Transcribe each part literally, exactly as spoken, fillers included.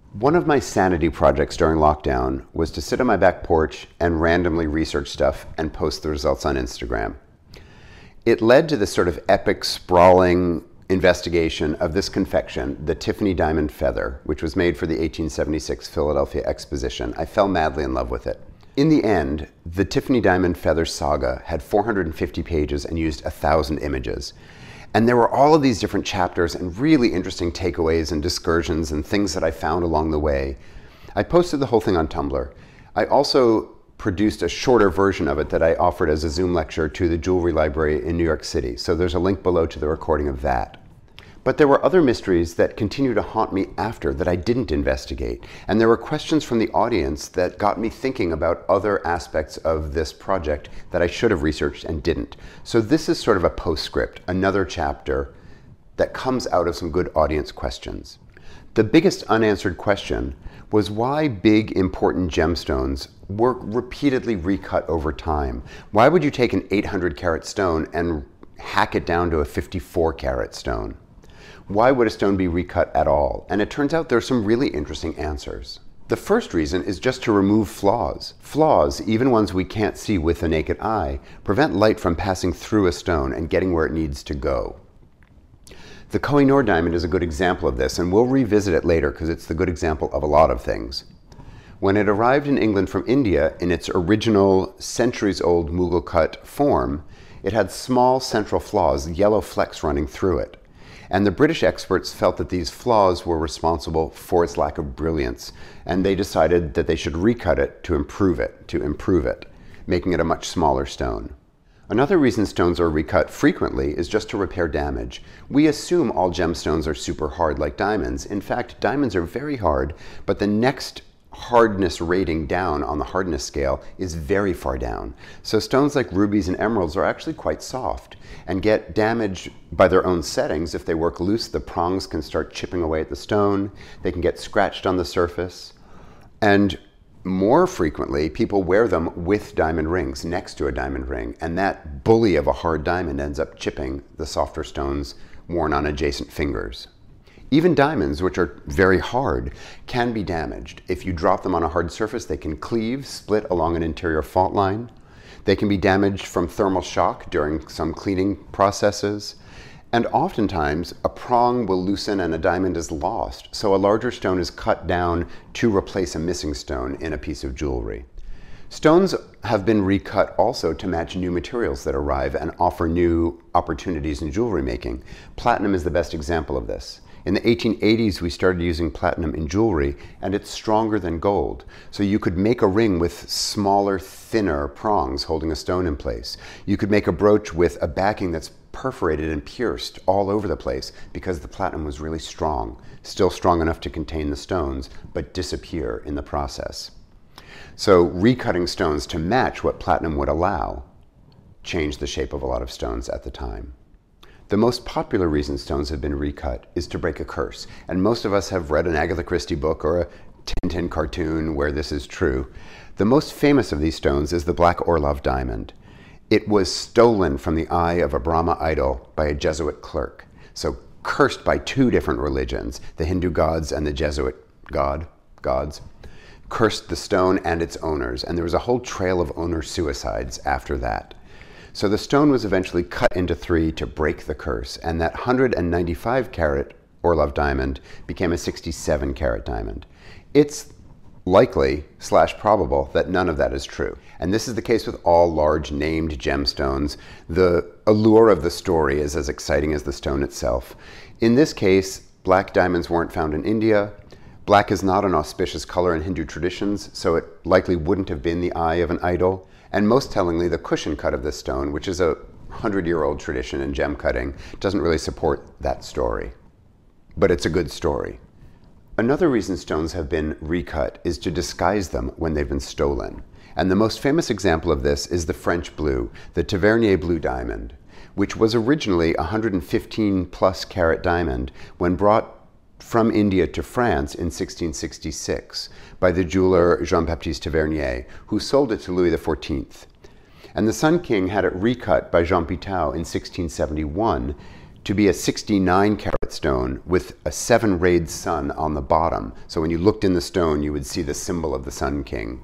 One of my sanity projects during lockdown was to sit on my back porch and randomly research stuff and post the results on Instagram. It led to this sort of epic, sprawling investigation of this confection, the Tiffany Diamond Feather, which was made for the eighteen seventy-six Philadelphia Exposition. I fell madly in love with it. In the end, the Tiffany Diamond Feather saga had four hundred fifty pages and used one thousand images. And there were all of these different chapters and really interesting takeaways and discursions and things that I found along the way. I posted the whole thing on Tumblr. I also produced a shorter version of it that I offered as a Zoom lecture to the Jewelry Library in New York City. So there's a link below to the recording of that. But there were other mysteries that continue to haunt me after that I didn't investigate. And there were questions from the audience that got me thinking about other aspects of this project that I should have researched and didn't. So this is sort of a postscript, another chapter that comes out of some good audience questions. The biggest unanswered question was why big, important gemstones were repeatedly recut over time. Why would you take an eight hundred carat stone and hack it down to a fifty-four carat stone? Why would a stone be recut at all? And it turns out there are some really interesting answers. The first reason is just to remove flaws. Flaws, even ones we can't see with the naked eye, prevent light from passing through a stone and getting where it needs to go. The Koh-i-Noor diamond is a good example of this, and we'll revisit it later because it's the good example of a lot of things. When it arrived in England from India in its original centuries-old Mughal cut form, it had small central flaws, yellow flecks running through it. And the British experts felt that these flaws were responsible for its lack of brilliance, and they decided that they should recut it to improve it, to improve it, making it a much smaller stone. Another reason stones are recut frequently is just to repair damage. We assume all gemstones are super hard like diamonds. In fact, diamonds are very hard, but the next hardness rating down on the hardness scale is very far down. So stones like rubies and emeralds are actually quite soft and get damaged by their own settings. If they work loose, the prongs can start chipping away at the stone. They can get scratched on the surface. And more frequently, people wear them with diamond rings next to a diamond ring, and that bully of a hard diamond ends up chipping the softer stones worn on adjacent fingers. Even diamonds, which are very hard, can be damaged. If you drop them on a hard surface, they can cleave, split along an interior fault line. They can be damaged from thermal shock during some cleaning processes. And oftentimes, a prong will loosen and a diamond is lost, so a larger stone is cut down to replace a missing stone in a piece of jewelry. Stones have been recut also to match new materials that arrive and offer new opportunities in jewelry making. Platinum is the best example of this. In the eighteen eighties, we started using platinum in jewelry, and it's stronger than gold. So you could make a ring with smaller, thinner prongs holding a stone in place. You could make a brooch with a backing that's perforated and pierced all over the place because the platinum was really strong, still strong enough to contain the stones, but disappear in the process. So recutting stones to match what platinum would allow changed the shape of a lot of stones at the time. The most popular reason stones have been recut is to break a curse, and most of us have read an Agatha Christie book or a Tintin cartoon where this is true. The most famous of these stones is the Black Orlov diamond. It was stolen from the eye of a Brahma idol by a Jesuit clerk, so cursed by two different religions, the Hindu gods and the Jesuit god, gods, cursed the stone and its owners, and there was a whole trail of owner suicides after that. So the stone was eventually cut into three to break the curse, and that one hundred ninety-five carat Orlov diamond became a sixty-seven carat diamond. It's likely slash probable that none of that is true. And this is the case with all large named gemstones. The allure of the story is as exciting as the stone itself. In this case, black diamonds weren't found in India. Black is not an auspicious color in Hindu traditions, so it likely wouldn't have been the eye of an idol. And most tellingly, the cushion cut of this stone, which is a hundred-year-old tradition in gem cutting, doesn't really support that story. But it's a good story. Another reason stones have been recut is to disguise them when they've been stolen. And the most famous example of this is the French blue, the Tavernier blue diamond, which was originally a one hundred fifteen plus carat diamond when brought from India to France in sixteen sixty-six by the jeweler Jean-Baptiste Tavernier, who sold it to Louis the fourteenth. And the Sun King had it recut by Jean Pitou in sixteen seventy-one to be a sixty-nine carat stone with a seven-rayed sun on the bottom. So when you looked in the stone, you would see the symbol of the Sun King.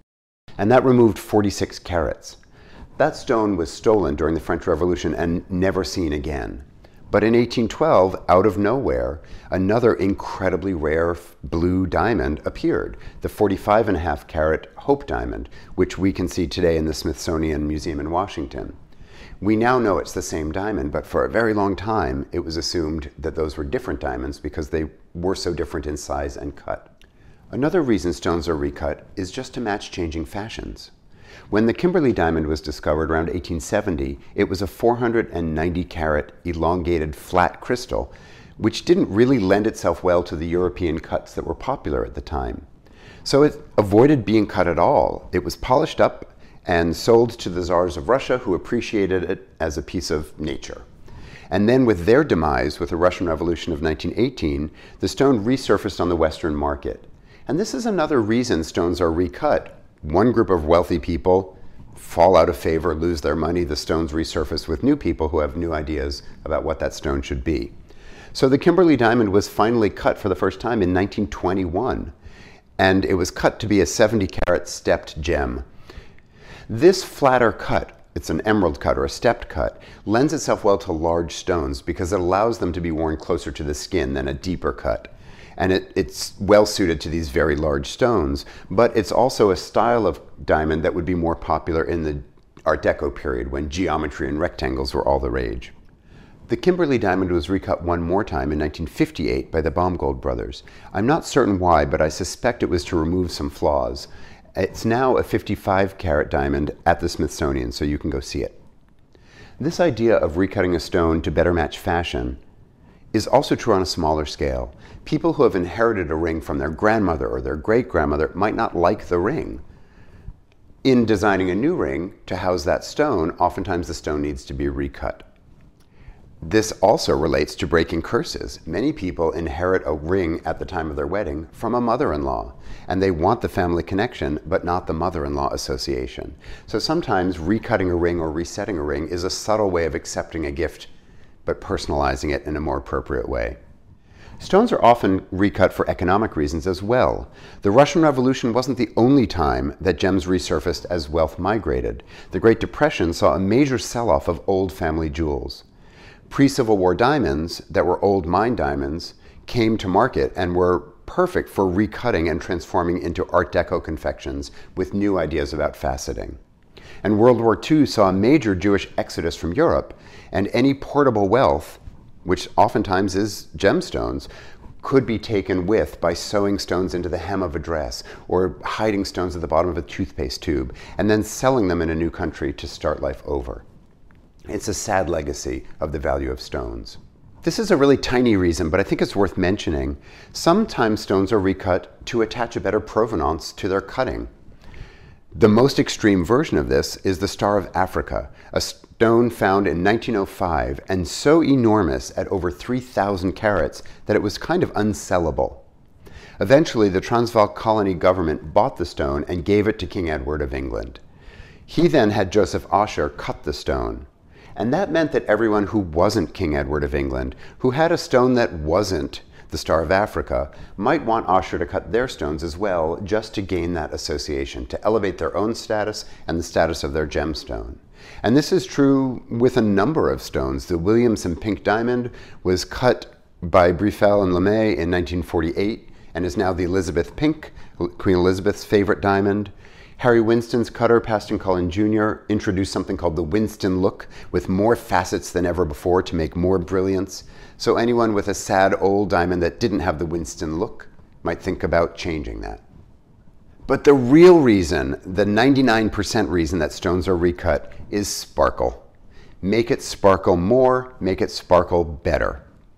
And that removed forty-six carats. That stone was stolen during the French Revolution and never seen again. But in eighteen twelve, out of nowhere, another incredibly rare blue diamond appeared, the forty-five and a half carat Hope diamond, which we can see today in the Smithsonian Museum in Washington. We now know it's the same diamond, but for a very long time, it was assumed that those were different diamonds because they were so different in size and cut. Another reason stones are recut is just to match changing fashions. When the Kimberley diamond was discovered around eighteen seventy, it was a four hundred ninety carat elongated flat crystal, which didn't really lend itself well to the European cuts that were popular at the time. So it avoided being cut at all. It was polished up and sold to the Tsars of Russia, who appreciated it as a piece of nature. And then with their demise, with the Russian Revolution of nineteen eighteen, the stone resurfaced on the Western market. And this is another reason stones are recut. One group of wealthy people fall out of favor, lose their money, the stones resurface with new people who have new ideas about what that stone should be. So the Kimberley diamond was finally cut for the first time in nineteen twenty-one, and it was cut to be a seventy carat stepped gem. This flatter cut, it's an emerald cut or a stepped cut, lends itself well to large stones because it allows them to be worn closer to the skin than a deeper cut. And it, it's well suited to these very large stones, but it's also a style of diamond that would be more popular in the Art Deco period when geometry and rectangles were all the rage. The Kimberley diamond was recut one more time in nineteen fifty-eight by the Baumgold brothers. I'm not certain why, but I suspect it was to remove some flaws. It's now a fifty-five carat diamond at the Smithsonian, so you can go see it. This idea of recutting a stone to better match fashion is also true on a smaller scale. People who have inherited a ring from their grandmother or their great-grandmother might not like the ring. In designing a new ring to house that stone, oftentimes the stone needs to be recut. This also relates to breaking curses. Many people inherit a ring at the time of their wedding from a mother-in-law, and they want the family connection, but not the mother-in-law association. So sometimes recutting a ring or resetting a ring is a subtle way of accepting a gift, but personalizing it in a more appropriate way. Stones are often recut for economic reasons as well. The Russian Revolution wasn't the only time that gems resurfaced as wealth migrated. The Great Depression saw a major sell-off of old family jewels. Pre-Civil War diamonds that were old mine diamonds came to market and were perfect for recutting and transforming into Art Deco confections with new ideas about faceting. And World War Two saw a major Jewish exodus from Europe, and any portable wealth, which oftentimes is gemstones, could be taken with by sewing stones into the hem of a dress or hiding stones at the bottom of a toothpaste tube and then selling them in a new country to start life over. It's a sad legacy of the value of stones. This is a really tiny reason, but I think it's worth mentioning. Sometimes stones are recut to attach a better provenance to their cutting. The most extreme version of this is the Star of Africa, a stone found in nineteen oh five and so enormous at over three thousand carats that it was kind of unsellable. Eventually, the Transvaal colony government bought the stone and gave it to King Edward of England. He then had Joseph Osher cut the stone. And that meant that everyone who wasn't King Edward of England, who had a stone that wasn't the Star of Africa, might want Osher to cut their stones as well, just to gain that association, to elevate their own status and the status of their gemstone. And this is true with a number of stones. The Williamson pink diamond was cut by Brifel and LeMay in nineteen forty-eight and is now the Elizabeth pink, Queen Elizabeth's favorite diamond. Harry Winston's cutter, Paston Cullen Junior, introduced something called the Winston look with more facets than ever before to make more brilliance. So anyone with a sad old diamond that didn't have the Winston look might think about changing that. But the real reason, the ninety-nine percent reason that stones are recut is sparkle. Make it sparkle more, make it sparkle better.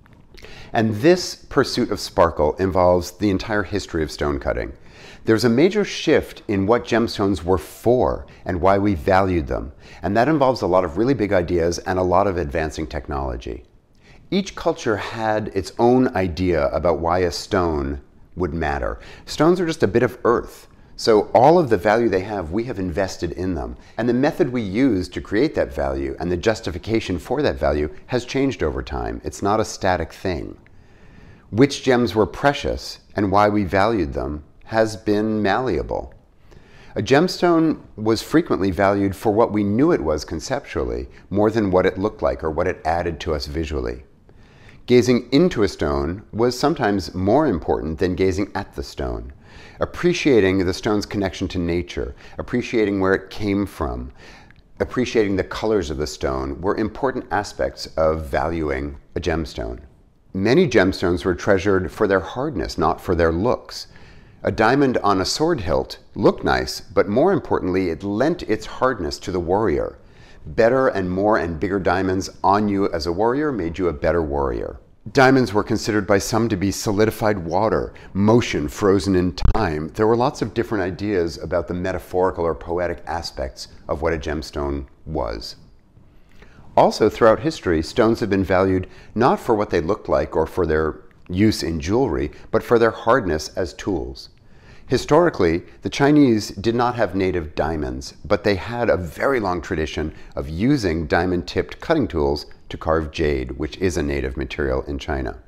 And this pursuit of sparkle involves the entire history of stone cutting. There's a major shift in what gemstones were for and why we valued them, and that involves a lot of really big ideas and a lot of advancing technology. Each culture had its own idea about why a stone would matter. Stones are just a bit of earth. So all of the value they have, we have invested in them. And the method we use to create that value and the justification for that value has changed over time. It's not a static thing. Which gems were precious and why we valued them has been malleable. A gemstone was frequently valued for what we knew it was conceptually, more than what it looked like or what it added to us visually. Gazing into a stone was sometimes more important than gazing at the stone. Appreciating the stone's connection to nature, appreciating where it came from, appreciating the colors of the stone were important aspects of valuing a gemstone. Many gemstones were treasured for their hardness, not for their looks. A diamond on a sword hilt looked nice, but more importantly, it lent its hardness to the warrior. Better and more and bigger diamonds on you as a warrior made you a better warrior. Diamonds were considered by some to be solidified water, motion frozen in time. There were lots of different ideas about the metaphorical or poetic aspects of what a gemstone was. Also, throughout history, stones have been valued not for what they looked like or for their use in jewelry, but for their hardness as tools. Historically, the Chinese did not have native diamonds, but they had a very long tradition of using diamond-tipped cutting tools to carve jade, which is a native material in China.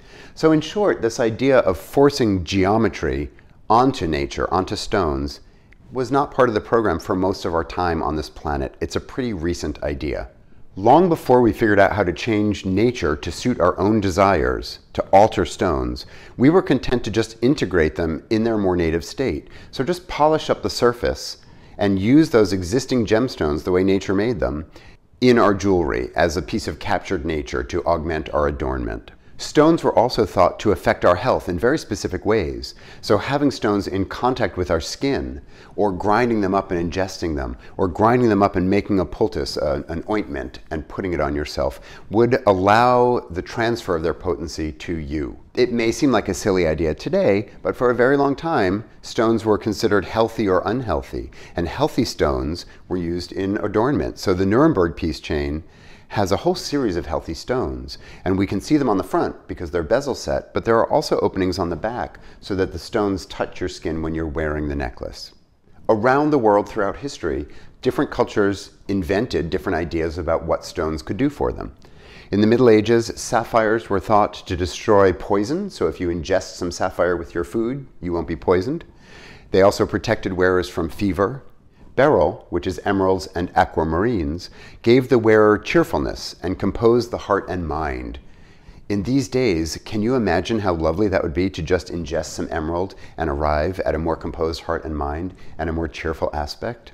So in short, this idea of forcing geometry onto nature, onto stones, was not part of the program for most of our time on this planet. It's a pretty recent idea. Long before we figured out how to change nature to suit our own desires, to alter stones, we were content to just integrate them in their more native state. So just polish up the surface and use those existing gemstones the way nature made them in our jewelry as a piece of captured nature to augment our adornment. Stones were also thought to affect our health in very specific ways. So having stones in contact with our skin, or grinding them up and ingesting them, or grinding them up and making a poultice, uh, an ointment, and putting it on yourself, would allow the transfer of their potency to you. It may seem like a silly idea today, but for a very long time, stones were considered healthy or unhealthy, and healthy stones were used in adornment. So the Nuremberg peace chain has a whole series of healthy stones, and we can see them on the front because they're bezel set, but there are also openings on the back so that the stones touch your skin when you're wearing the necklace. Around the world throughout history, different cultures invented different ideas about what stones could do for them. In the Middle Ages, sapphires were thought to destroy poison, so if you ingest some sapphire with your food, you won't be poisoned. They also protected wearers from fever. Beryl, which is emeralds and aquamarines, gave the wearer cheerfulness and composed the heart and mind. In these days, can you imagine how lovely that would be to just ingest some emerald and arrive at a more composed heart and mind and a more cheerful aspect?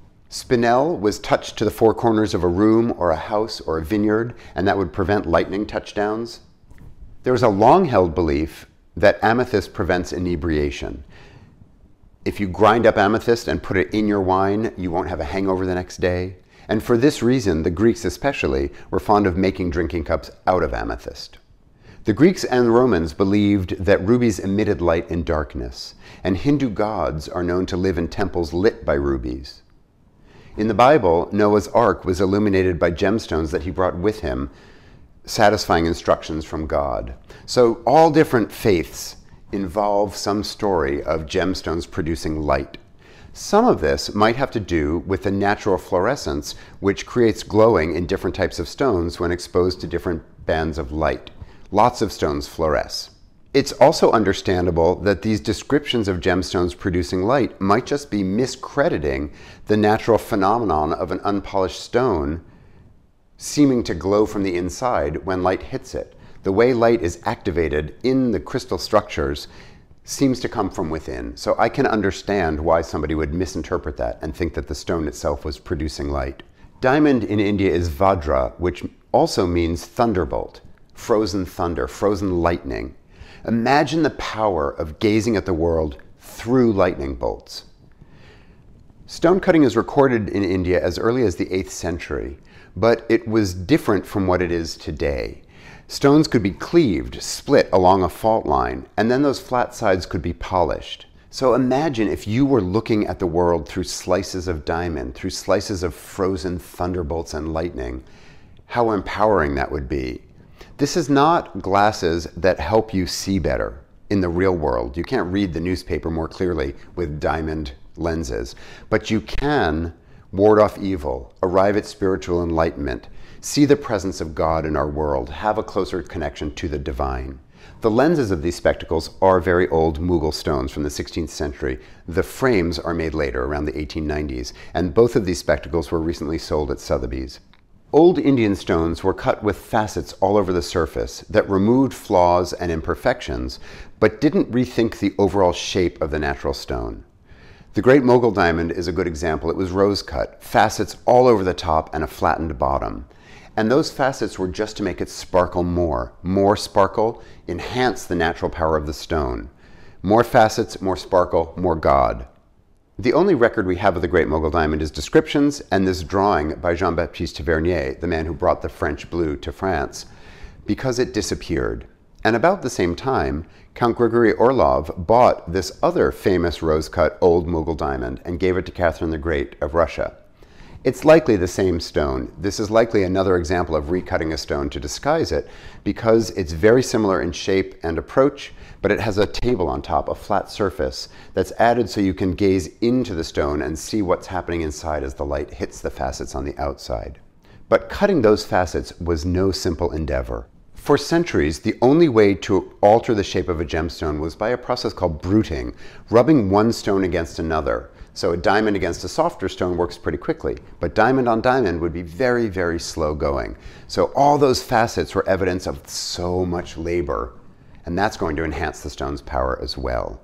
Spinel was touched to the four corners of a room or a house or a vineyard, and that would prevent lightning touchdowns. There was a long-held belief that amethyst prevents inebriation. If you grind up amethyst and put it in your wine, you won't have a hangover the next day. And for this reason, the Greeks especially were fond of making drinking cups out of amethyst. The Greeks and Romans believed that rubies emitted light in darkness, and Hindu gods are known to live in temples lit by rubies. In the Bible, Noah's Ark was illuminated by gemstones that he brought with him, satisfying instructions from God. So all different faiths involve some story of gemstones producing light. Some of this might have to do with the natural fluorescence, which creates glowing in different types of stones when exposed to different bands of light. Lots of stones fluoresce. It's also understandable that these descriptions of gemstones producing light might just be miscrediting the natural phenomenon of an unpolished stone seeming to glow from the inside when light hits it. The way light is activated in the crystal structures seems to come from within. So I can understand why somebody would misinterpret that and think that the stone itself was producing light. Diamond in India is Vajra, which also means thunderbolt, frozen thunder, frozen lightning. Imagine the power of gazing at the world through lightning bolts. Stone cutting is recorded in India as early as the eighth century, but it was different from what it is today. Stones could be cleaved, split along a fault line, and then those flat sides could be polished. So imagine if you were looking at the world through slices of diamond, through slices of frozen thunderbolts and lightning, how empowering that would be. This is not glasses that help you see better. in the real world. You can't read the newspaper more clearly with diamond lenses, but you can ward off evil, arrive at spiritual enlightenment, see the presence of God in our world, have a closer connection to the divine. The lenses of these spectacles are very old Mughal stones from the sixteenth century. The frames are made later, around the eighteen nineties, and both of these spectacles were recently sold at Sotheby's. Old Indian stones were cut with facets all over the surface that removed flaws and imperfections, but didn't rethink the overall shape of the natural stone. The Great Mogul diamond is a good example. It was rose cut, facets all over the top and a flattened bottom. And those facets were just to make it sparkle more. More sparkle, enhance the natural power of the stone. More facets, more sparkle, more God. The only record we have of the Great Mogul diamond is descriptions and this drawing by Jean-Baptiste Tavernier, the man who brought the French blue to France, because it disappeared. And about the same time, Count Gregory Orlov bought this other famous rose-cut old Mughal diamond and gave it to Catherine the Great of Russia. It's likely the same stone. This is likely another example of recutting a stone to disguise it because it's very similar in shape and approach, but it has a table on top, a flat surface that's added so you can gaze into the stone and see what's happening inside as the light hits the facets on the outside. But cutting those facets was no simple endeavor. For centuries, the only way to alter the shape of a gemstone was by a process called bruting, rubbing one stone against another. So a diamond against a softer stone works pretty quickly, but diamond on diamond would be very, very slow going. So all those facets were evidence of so much labor, and that's going to enhance the stone's power as well.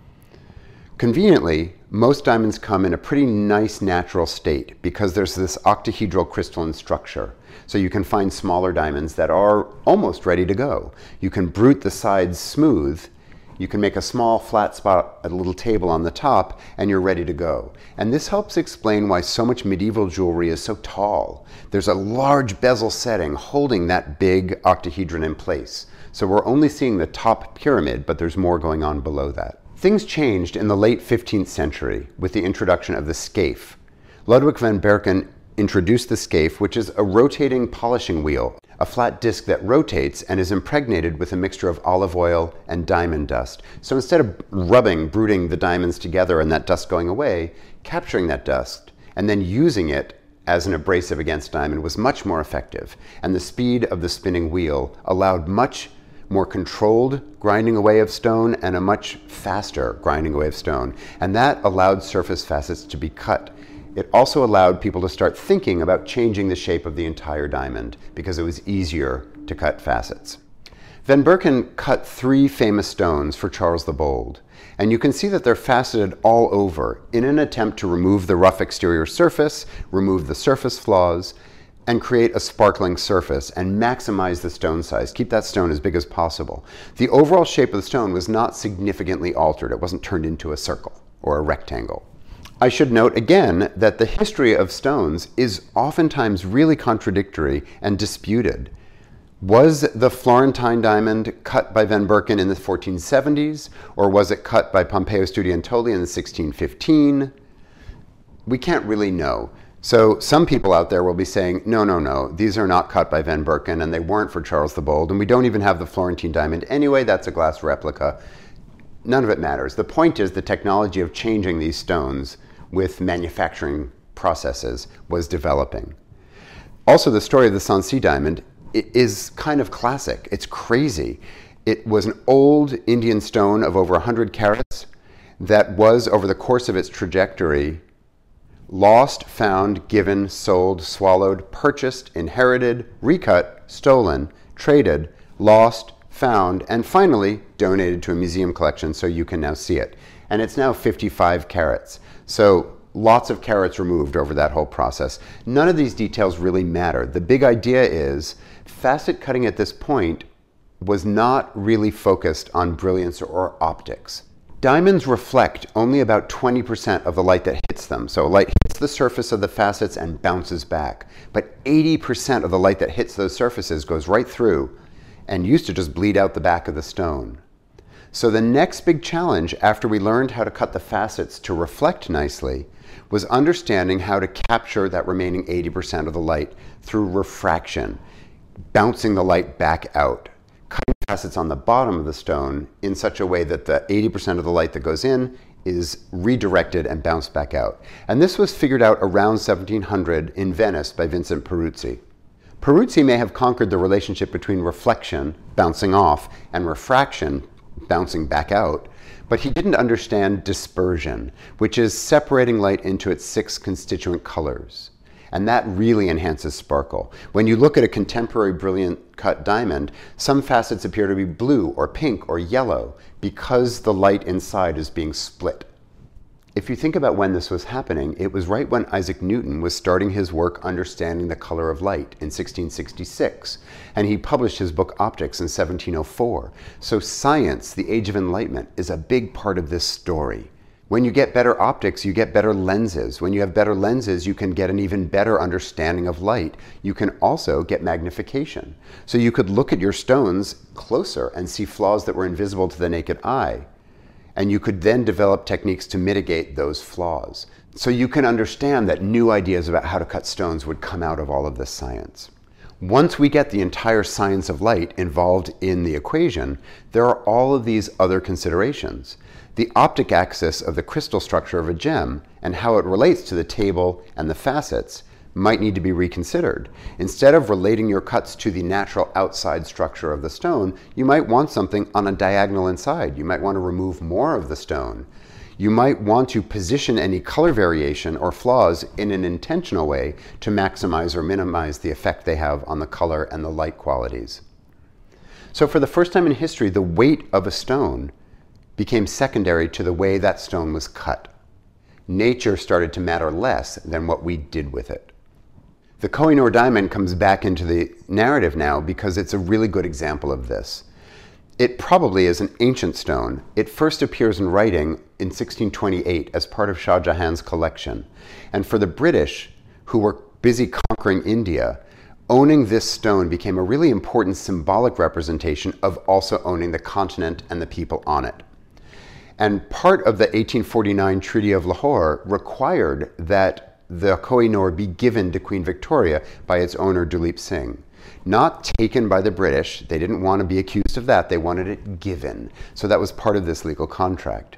Conveniently, most diamonds come in a pretty nice natural state because there's this octahedral crystalline structure. So you can find smaller diamonds that are almost ready to go. You can brute the sides smooth. You can make a small flat spot at a little table on the top, and you're ready to go. And this helps explain why so much medieval jewelry is so tall. There's a large bezel setting holding that big octahedron in place. So we're only seeing the top pyramid, but there's more going on below that. Things changed in the late fifteenth century with the introduction of the scaphe. Ludwig van Berken introduced the scaphe, which is a rotating polishing wheel, a flat disc that rotates and is impregnated with a mixture of olive oil and diamond dust. So instead of rubbing, bruting the diamonds together and that dust going away, capturing that dust and then using it as an abrasive against diamond was much more effective. And the speed of the spinning wheel allowed much more controlled grinding away of stone and a much faster grinding away of stone. And that allowed surface facets to be cut. It also allowed people to start thinking about changing the shape of the entire diamond because it was easier to cut facets. Van Berken cut three famous stones for Charles the Bold, and you can see that they're faceted all over in an attempt to remove the rough exterior surface, remove the surface flaws, and create a sparkling surface and maximize the stone size, keep that stone as big as possible. The overall shape of the stone was not significantly altered. It wasn't turned into a circle or a rectangle. I should note again that the history of stones is oftentimes really contradictory and disputed. Was the Florentine diamond cut by Van Berken in the fourteen seventies, or was it cut by Pompeo Studiantoli in the sixteen fifteen? We can't really know. So some people out there will be saying, no, no, no, these are not cut by Van Berken and they weren't for Charles the Bold, and we don't even have the Florentine diamond anyway, that's a glass replica. None of it matters. The point is the technology of changing these stones with manufacturing processes was developing. Also, the story of the Sancy diamond is kind of classic. It's crazy. It was an old Indian stone of over one hundred carats that was, over the course of its trajectory, lost, found, given, sold, swallowed, purchased, inherited, recut, stolen, traded, lost, found, and finally donated to a museum collection so you can now see it. And it's now fifty-five carats. So lots of carats removed over that whole process. None of these details really matter. The big idea is facet cutting at this point was not really focused on brilliance or optics. Diamonds reflect only about twenty percent of the light that hits them. So light hits the surface of the facets and bounces back. But eighty percent of the light that hits those surfaces goes right through and used to just bleed out the back of the stone. So the next big challenge after we learned how to cut the facets to reflect nicely was understanding how to capture that remaining eighty percent of the light through refraction, bouncing the light back out. Cutting facets on the bottom of the stone in such a way that the eighty percent of the light that goes in is redirected and bounced back out. And this was figured out around seventeen hundred in Venice by Vincent Peruzzi. Peruzzi may have conquered the relationship between reflection, bouncing off, and refraction, bouncing back out, but he didn't understand dispersion, which is separating light into its six constituent colors. And that really enhances sparkle. When you look at a contemporary brilliant cut diamond, some facets appear to be blue or pink or yellow because the light inside is being split. If you think about when this was happening, it was right when Isaac Newton was starting his work understanding the color of light in sixteen sixty-six, and he published his book Optics in seventeen oh four. So science, the Age of Enlightenment, is a big part of this story. When you get better optics, you get better lenses. When you have better lenses, you can get an even better understanding of light. You can also get magnification. So you could look at your stones closer and see flaws that were invisible to the naked eye. And you could then develop techniques to mitigate those flaws. So you can understand that new ideas about how to cut stones would come out of all of this science. Once we get the entire science of light involved in the equation, there are all of these other considerations. The optic axis of the crystal structure of a gem and how it relates to the table and the facets might need to be reconsidered. Instead of relating your cuts to the natural outside structure of the stone, you might want something on a diagonal inside. You might want to remove more of the stone. You might want to position any color variation or flaws in an intentional way to maximize or minimize the effect they have on the color and the light qualities. So for the first time in history, the weight of a stone became secondary to the way that stone was cut. Nature started to matter less than what we did with it. The Koh-i-Noor diamond comes back into the narrative now because it's a really good example of this. It probably is an ancient stone. It first appears in writing in sixteen twenty-eight as part of Shah Jahan's collection. And for the British, who were busy conquering India, owning this stone became a really important symbolic representation of also owning the continent and the people on it. And part of the eighteen forty-nine Treaty of Lahore required that the Koh-i-Noor be given to Queen Victoria by its owner, Duleep Singh. Not taken by the British. They didn't want to be accused of that. They wanted it given. So that was part of this legal contract.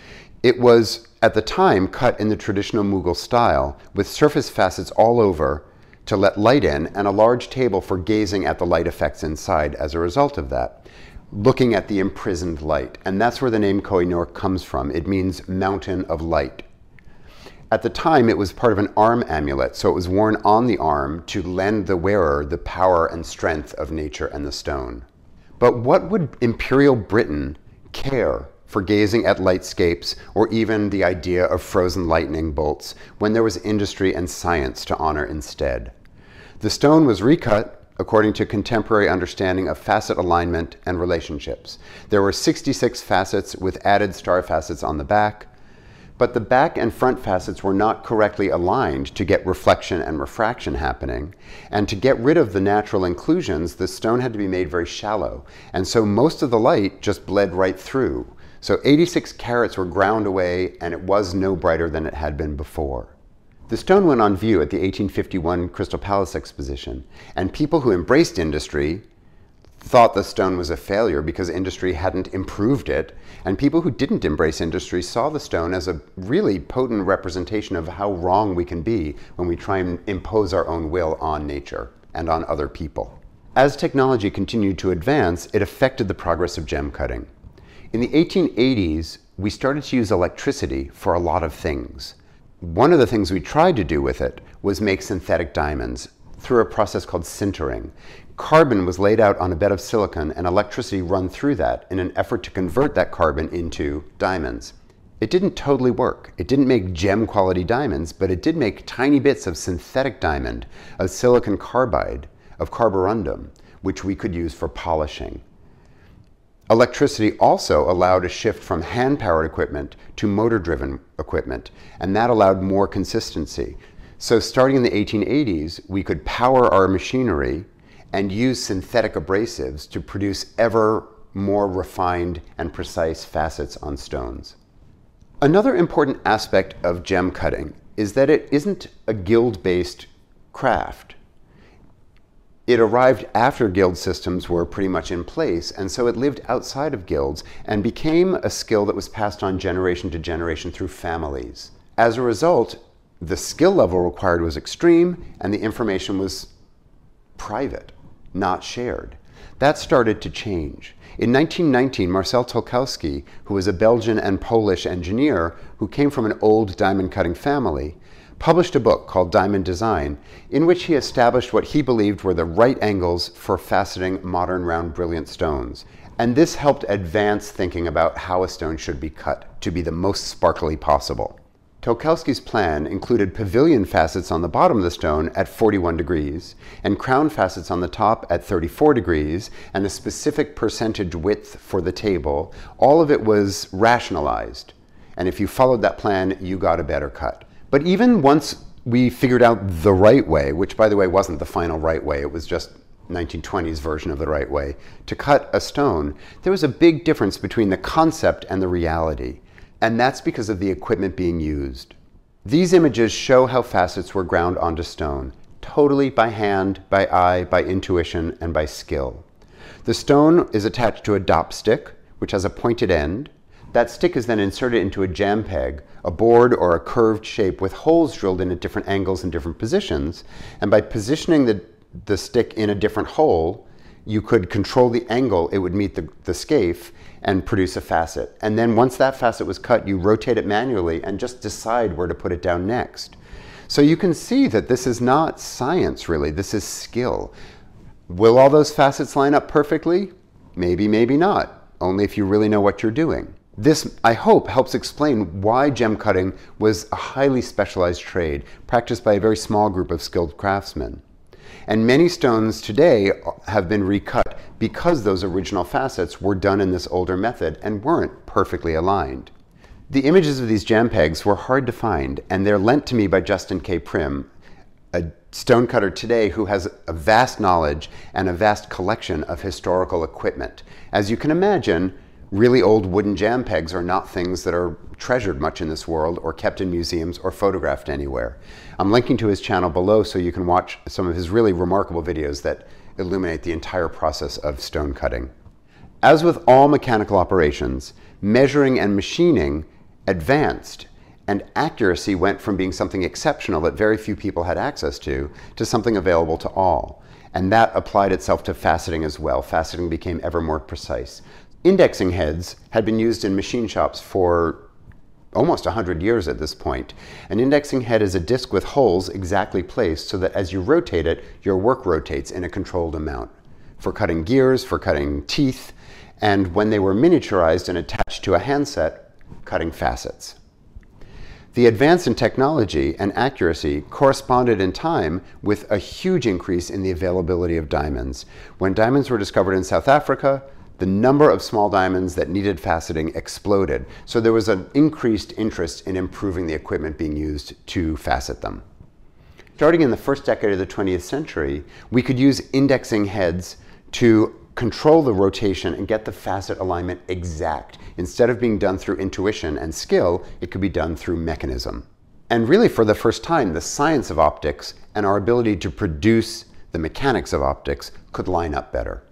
It was, at the time, cut in the traditional Mughal style with surface facets all over to let light in and a large table for gazing at the light effects inside as a result of that, looking at the imprisoned light. And that's where the name Koh-i-Noor comes from. It means mountain of light. At the time, it was part of an arm amulet, so it was worn on the arm to lend the wearer the power and strength of nature and the stone. But what would Imperial Britain care for gazing at lightscapes or even the idea of frozen lightning bolts when there was industry and science to honor instead? The stone was recut according to contemporary understanding of facet alignment and relationships. There were sixty-six facets with added star facets on the back. But the back and front facets were not correctly aligned to get reflection and refraction happening. And to get rid of the natural inclusions, the stone had to be made very shallow. And so most of the light just bled right through. So eighty-six carats were ground away, and it was no brighter than it had been before. The stone went on view at the eighteen fifty-one Crystal Palace Exposition, and people who embraced industry thought the stone was a failure because industry hadn't improved it, and people who didn't embrace industry saw the stone as a really potent representation of how wrong we can be when we try and impose our own will on nature and on other people. As technology continued to advance, it affected the progress of gem cutting. In the eighteen eighties, we started to use electricity for a lot of things. One of the things we tried to do with it was make synthetic diamonds through a process called sintering. Carbon was laid out on a bed of silicon and electricity run through that in an effort to convert that carbon into diamonds. It didn't totally work. It didn't make gem quality diamonds, but it did make tiny bits of synthetic diamond, of silicon carbide, of carborundum, which we could use for polishing. Electricity also allowed a shift from hand-powered equipment to motor-driven equipment, and that allowed more consistency. So starting in the eighteen eighties, we could power our machinery and use synthetic abrasives to produce ever more refined and precise facets on stones. Another important aspect of gem cutting is that it isn't a guild-based craft. It arrived after guild systems were pretty much in place, and so it lived outside of guilds and became a skill that was passed on generation to generation through families. As a result, the skill level required was extreme, and the information was private, not shared. That started to change. In nineteen nineteen, Marcel Tolkowski, who was a Belgian and Polish engineer who came from an old diamond cutting family, published a book called Diamond Design, in which he established what he believed were the right angles for faceting modern round brilliant stones. And this helped advance thinking about how a stone should be cut to be the most sparkly possible. Tolkowski's plan included pavilion facets on the bottom of the stone at forty-one degrees, and crown facets on the top at thirty-four degrees, and a specific percentage width for the table. All of it was rationalized. And if you followed that plan, you got a better cut. But even once we figured out the right way, which by the way wasn't the final right way, it was just nineteen twenties version of the right way, to cut a stone, there was a big difference between the concept and the reality. And that's because of the equipment being used. These images show how facets were ground onto stone, totally by hand, by eye, by intuition, and by skill. The stone is attached to a dop stick, which has a pointed end. That stick is then inserted into a jam peg, a board or a curved shape with holes drilled in at different angles and different positions. And by positioning the, the stick in a different hole, you could control the angle it would meet the, the scaphe and produce a facet. And then once that facet was cut, you rotate it manually and just decide where to put it down next. So you can see that this is not science, really. This is skill. Will all those facets line up perfectly? Maybe, maybe not. Only if you really know what you're doing. This, I hope, helps explain why gem cutting was a highly specialized trade, practiced by a very small group of skilled craftsmen. And many stones today have been recut because those original facets were done in this older method and weren't perfectly aligned. The images of these jam pegs were hard to find, and they're lent to me by Justin K. Prim, a stonecutter today who has a vast knowledge and a vast collection of historical equipment. As you can imagine, really old wooden jam pegs are not things that are treasured much in this world or kept in museums or photographed anywhere. I'm linking to his channel below so you can watch some of his really remarkable videos that illuminate the entire process of stone cutting. As with all mechanical operations, measuring and machining advanced, and accuracy went from being something exceptional that very few people had access to, to something available to all. And that applied itself to faceting as well. Faceting became ever more precise. Indexing heads had been used in machine shops for almost one hundred years at this point. An indexing head is a disc with holes exactly placed so that as you rotate it, your work rotates in a controlled amount. For cutting gears, for cutting teeth, and when they were miniaturized and attached to a handset, cutting facets. The advance in technology and accuracy corresponded in time with a huge increase in the availability of diamonds. When diamonds were discovered in South Africa, the number of small diamonds that needed faceting exploded. So there was an increased interest in improving the equipment being used to facet them. Starting in the first decade of the twentieth century, we could use indexing heads to control the rotation and get the facet alignment exact. Instead of being done through intuition and skill, it could be done through mechanism. And really, for the first time, the science of optics and our ability to produce the mechanics of optics could line up better.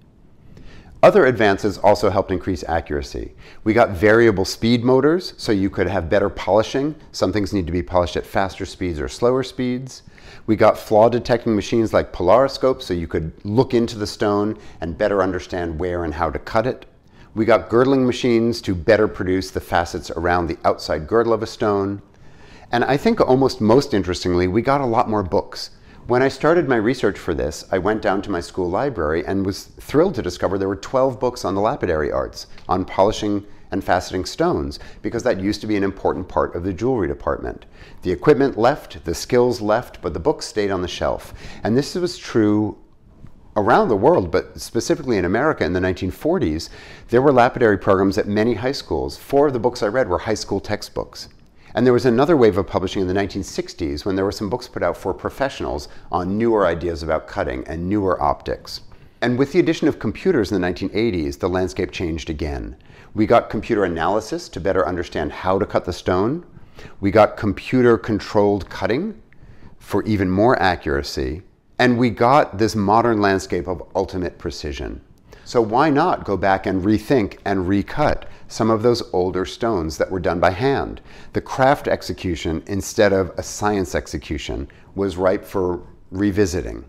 Other advances also helped increase accuracy. We got variable speed motors, so you could have better polishing. Some things need to be polished at faster speeds or slower speeds. We got flaw detecting machines like polariscopes, so you could look into the stone and better understand where and how to cut it. We got girdling machines to better produce the facets around the outside girdle of a stone. And I think almost most interestingly, we got a lot more books. When I started my research for this, I went down to my school library and was thrilled to discover there were twelve books on the lapidary arts, on polishing and faceting stones, because that used to be an important part of the jewelry department. The equipment left, the skills left, but the books stayed on the shelf. And this was true around the world, but specifically in America in the nineteen forties, there were lapidary programs at many high schools. Four of the books I read were high school textbooks. And there was another wave of publishing in the nineteen sixties when there were some books put out for professionals on newer ideas about cutting and newer optics. And with the addition of computers in the nineteen eighties, the landscape changed again. We got computer analysis to better understand how to cut the stone. We got computer-controlled cutting for even more accuracy. And we got this modern landscape of ultimate precision. So why not go back and rethink and recut some of those older stones that were done by hand? The craft execution, instead of a science execution, was ripe for revisiting.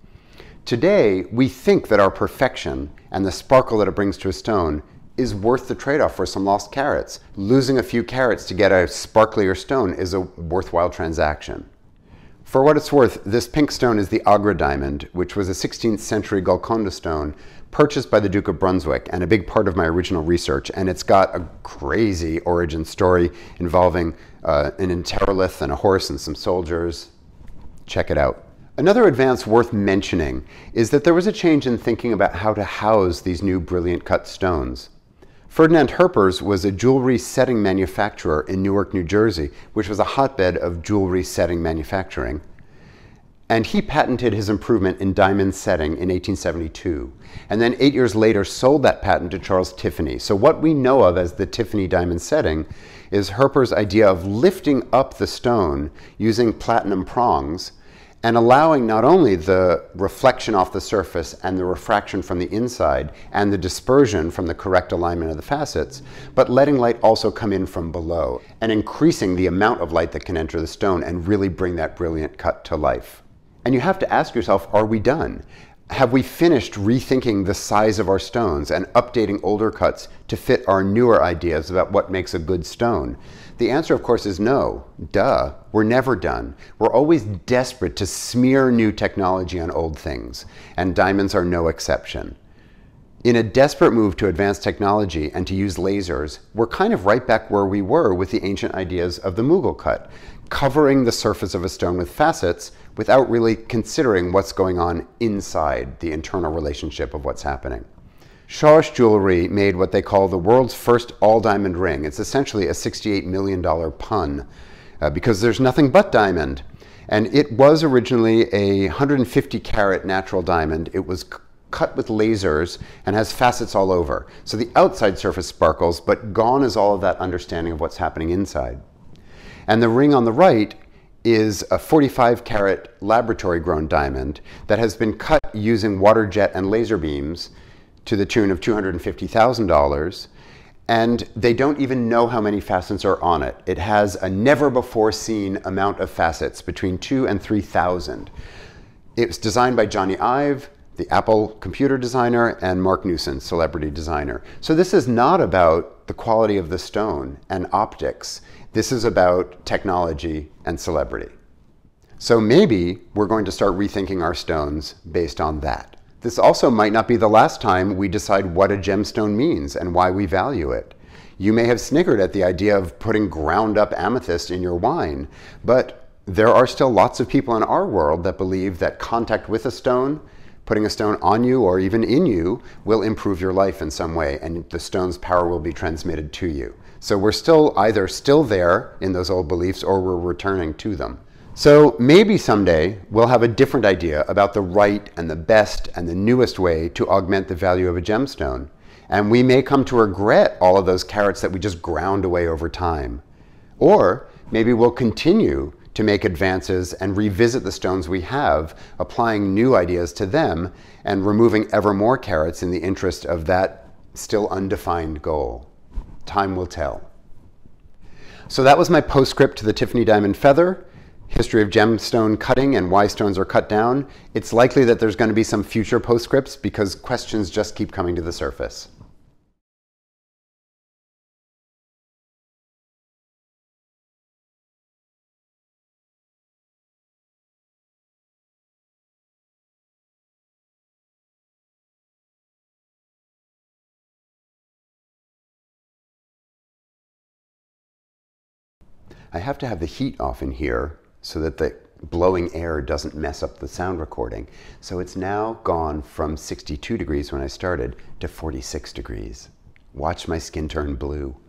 Today, we think that our perfection and the sparkle that it brings to a stone is worth the trade-off for some lost carats. Losing a few carats to get a sparklier stone is a worthwhile transaction. For what it's worth, this pink stone is the Agra diamond, which was a sixteenth century Golconda stone purchased by the Duke of Brunswick and a big part of my original research. And it's got a crazy origin story involving uh, an enterolith and a horse and some soldiers. Check it out. Another advance worth mentioning is that there was a change in thinking about how to house these new brilliant cut stones. Ferdinand Herpers was a jewelry setting manufacturer in Newark, New Jersey, which was a hotbed of jewelry setting manufacturing. And he patented his improvement in diamond setting in eighteen seventy-two. And then eight years later sold that patent to Charles Tiffany. So what we know of as the Tiffany diamond setting is Herpers' idea of lifting up the stone using platinum prongs and allowing not only the reflection off the surface and the refraction from the inside and the dispersion from the correct alignment of the facets, but letting light also come in from below and increasing the amount of light that can enter the stone and really bring that brilliant cut to life. And you have to ask yourself, are we done? Have we finished rethinking the size of our stones and updating older cuts to fit our newer ideas about what makes a good stone? The answer, of course, is no. Duh. We're never done. We're always desperate to smear new technology on old things, and diamonds are no exception. In a desperate move to advance technology and to use lasers, we're kind of right back where we were with the ancient ideas of the Mughal cut, covering the surface of a stone with facets without really considering what's going on inside the internal relationship of what's happening. Shawsh Jewelry made what they call the world's first all-diamond ring. It's essentially a sixty-eight million dollar pun uh, because there's nothing but diamond. And it was originally a one hundred fifty carat natural diamond. It was cut with lasers and has facets all over. So the outside surface sparkles, but gone is all of that understanding of what's happening inside. And the ring on the right is a forty-five carat laboratory grown diamond that has been cut using water jet and laser beams to the tune of two hundred fifty thousand dollars, and they don't even know how many facets are on it. It has a never before seen amount of facets, between two and three thousand. It was designed by Johnny Ive, the Apple computer designer, and Mark Newson, celebrity designer. So this is not about the quality of the stone and optics. This is about technology and celebrity. So maybe we're going to start rethinking our stones based on that. This also might not be the last time we decide what a gemstone means and why we value it. You may have snickered at the idea of putting ground up amethyst in your wine, but there are still lots of people in our world that believe that contact with a stone, putting a stone on you or even in you, will improve your life in some way, and the stone's power will be transmitted to you. So we're still either still there in those old beliefs or we're returning to them. So maybe someday we'll have a different idea about the right and the best and the newest way to augment the value of a gemstone. And we may come to regret all of those carats that we just ground away over time. Or maybe we'll continue to make advances and revisit the stones we have, applying new ideas to them and removing ever more carats in the interest of that still undefined goal. Time will tell. So that was my postscript to the Tiffany Diamond Feather. History of gemstone cutting and why stones are cut down. It's likely that there's going to be some future postscripts because questions just keep coming to the surface. I have to have the heat off in here so that the blowing air doesn't mess up the sound recording. So it's now gone from sixty-two degrees when I started to forty-six degrees. Watch my skin turn blue.